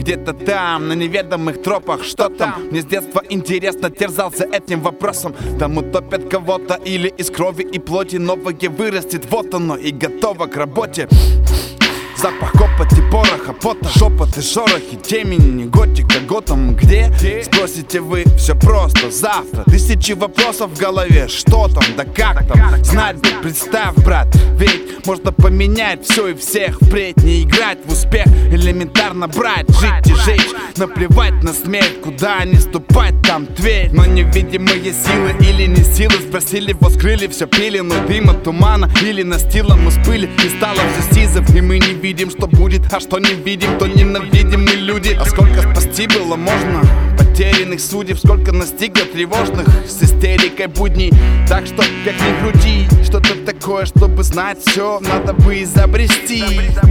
где-то там, на неведомых тропах. Что там? Мне с детства интересно, терзался этим вопросом. Там утопят кого-то или из крови и плоти новое вырастет. Вот оно и готово к работе. Запах копоти, пороха, пота, шепоты, шорохи, темени, готика, готом. Где? Спросите вы, все просто, завтра. Тысячи вопросов в голове, что там, да как там. Знать бы, представь, брат, ведь можно поменять все и всех впредь. Не играть в успех, элементарно брать, жить и жечь. Наплевать на смерть, куда не ступать, там Тверь. Но невидимые силы или не силы спросили, воскрыли все пелену дыма, тумана или настила мы спыли. И стало все сизов, и мы не видим, что будет, а что не видим, то ненавидим мы люди. А сколько спасти было можно потерянных судеб, сколько настигло тревожных с истерикой будней. Так что, как ни крути, что-то такое, чтобы знать все, надо бы изобрести.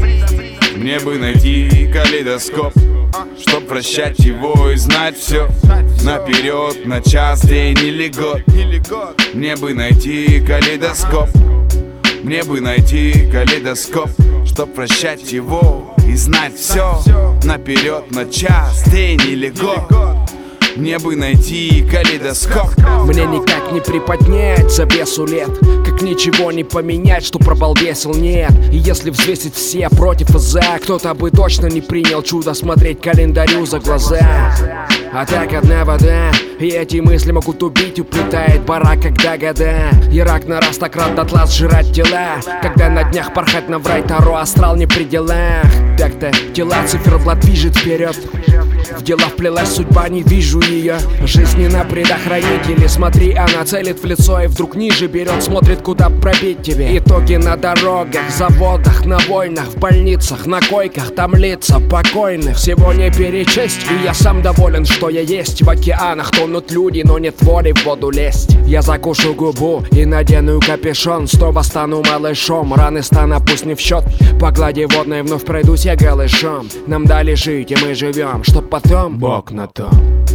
Мне бы найти калейдоскоп, чтоб прощать его и знать все наперед, на час, день или год. Мне бы найти калейдоскоп, мне бы найти калейдоскоп, чтоб прощать его и знать все наперед, на час, день или год. Мне бы найти калейдоскоп. Мне никак не приподнять завесу лет, как ничего не поменять, что пробалбесил нет. И если взвесить все против и за, кто-то бы точно не принял чудо смотреть календарю за глаза. А так одна вода, и эти мысли могут убить, уплетает барак, когда года. И рак на раз так рад дотла сжирать тела, когда на днях порхать наврать Таро, астрал не при делах. Так-то тела циферблат движет вперед, в дела вплелась судьба, не вижу ее. Жизнь не на предохранителе, смотри, она целит в лицо и вдруг ниже берет, смотрит, куда пробить тебе. Итоги на дорогах, заводах, на войнах, в больницах, на койках, там лица покойных. Всего не перечесть, и я сам доволен, что я есть. В океанах тонут люди, но нет воли в воду лезть. Я закушу губу и надену капюшон, снова стану малышом, раны стана пусть не в счет. По глади водной вновь пройдусь я голышом. Нам дали жить, и мы живем, чтоб потом Бог на то.